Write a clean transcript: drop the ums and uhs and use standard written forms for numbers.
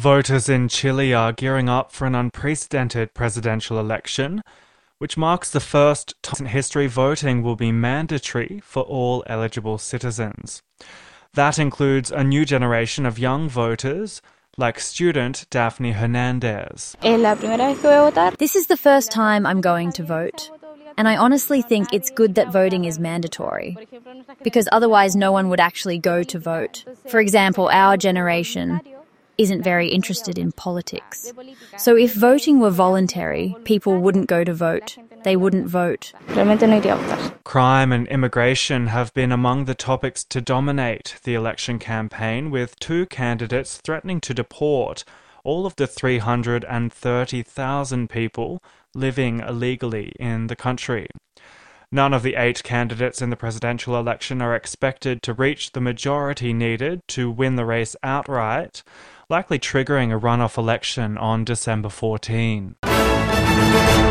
Voters in Chile are gearing up for an unprecedented presidential election, which marks the first time in history voting will be mandatory for all eligible citizens. That includes a new generation of young voters, like student Daphne Hernandez. This is the first time I'm going to vote, and I honestly think it's good that voting is mandatory, because otherwise no one would actually go to vote. For example, our generation isn't very interested in politics. So if voting were voluntary, people wouldn't go to vote. They wouldn't vote. Crime and immigration have been among the topics to dominate the election campaign, with two candidates threatening to deport all of the 330,000 people living illegally in the country. None of the 8 candidates in the presidential election are expected to reach the majority needed to win the race outright, likely triggering a runoff election on December 14.